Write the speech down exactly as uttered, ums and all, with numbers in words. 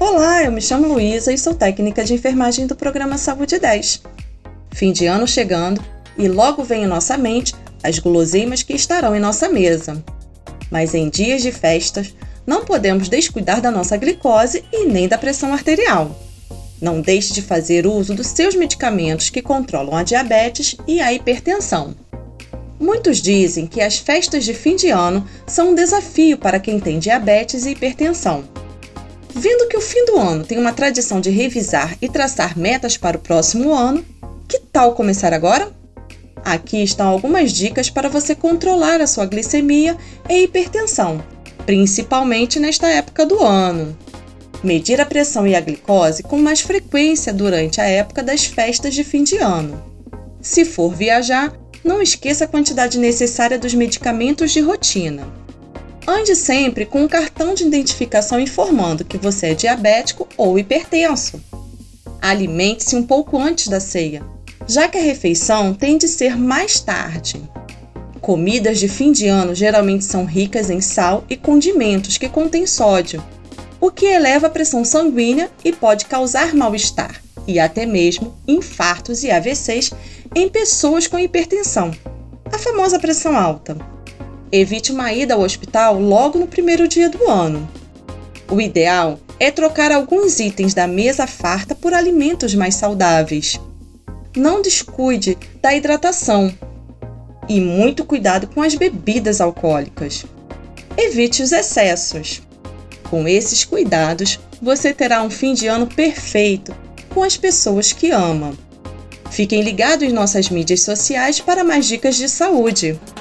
Olá, eu me chamo Luísa e sou técnica de enfermagem do programa Saúde dez. Fim de ano chegando e logo vem em nossa mente as guloseimas que estarão em nossa mesa. Mas em dias de festas, não podemos descuidar da nossa glicose e nem da pressão arterial. Não deixe de fazer uso dos seus medicamentos que controlam a diabetes e a hipertensão. Muitos dizem que as festas de fim de ano são um desafio para quem tem diabetes e hipertensão. Vendo que o fim do ano tem uma tradição de revisar e traçar metas para o próximo ano, que tal começar agora? Aqui estão algumas dicas para você controlar a sua glicemia e hipertensão, principalmente nesta época do ano. Medir a pressão e a glicose com mais frequência durante a época das festas de fim de ano. Se for viajar, não esqueça a quantidade necessária dos medicamentos de rotina. Ande sempre com um cartão de identificação informando que você é diabético ou hipertenso. Alimente-se um pouco antes da ceia, já que a refeição tem de ser mais tarde. Comidas de fim de ano geralmente são ricas em sal e condimentos que contêm sódio, o que eleva a pressão sanguínea e pode causar mal-estar e até mesmo infartos e A V Cs em pessoas com hipertensão, a famosa pressão alta. Evite uma ida ao hospital logo no primeiro dia do ano. O ideal é trocar alguns itens da mesa farta por alimentos mais saudáveis. Não descuide da hidratação e muito cuidado com as bebidas alcoólicas. Evite os excessos. Com esses cuidados, você terá um fim de ano perfeito com as pessoas que ama. Fiquem ligados em nossas mídias sociais para mais dicas de saúde.